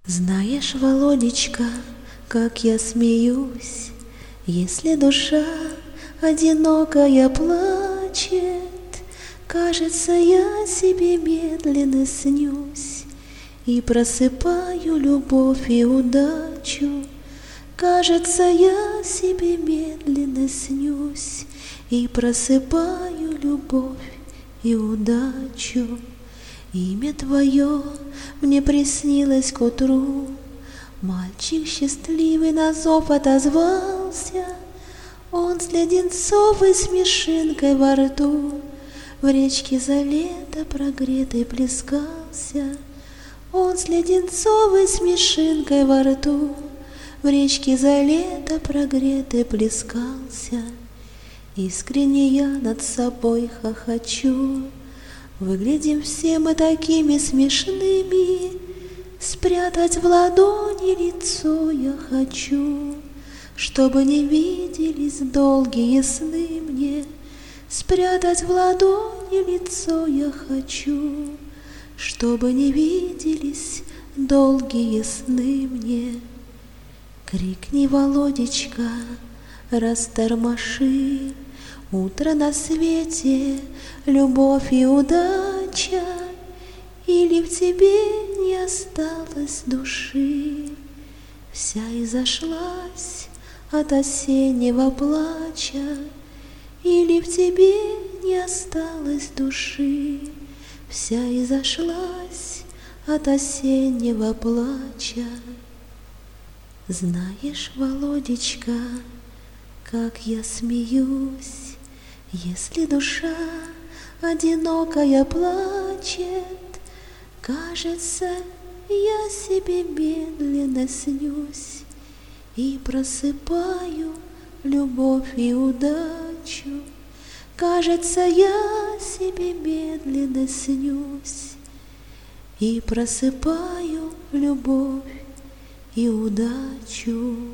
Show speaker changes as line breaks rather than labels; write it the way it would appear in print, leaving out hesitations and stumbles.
Знаешь, Володечка, как я смеюсь, если душа одинокая плачет. Кажется, я себе медленно снюсь и просыпаю любовь и удачу. Кажется, я себе медленно снюсь и просыпаю любовь и удачу. Имя твое мне приснилось к утру, мальчик счастливый на зов отозвался. Он с леденцовой смешинкой во рту в речке за лето прогретой плескался. Он с леденцовой смешинкой во рту в речке за лето прогретой плескался. Искренне я над собой хохочу, выглядим все мы такими смешными. Спрятать в ладони лицо я хочу, чтобы не виделись долгие сны мне. Спрятать в ладони лицо я хочу, чтобы не виделись долгие сны мне. Крикни, Володечка, растормоши, утро на свете, любовь и удача, или в тебе не осталось души, вся изошлась от осеннего плача, или в тебе не осталось души, вся изошлась от осеннего плача. Знаешь, Володечка, как я смеюсь, если душа одинокая плачет. Кажется, я себе медленно снюсь и просыпаю любовь и удачу. Кажется, я себе медленно снюсь и просыпаю любовь и удачу.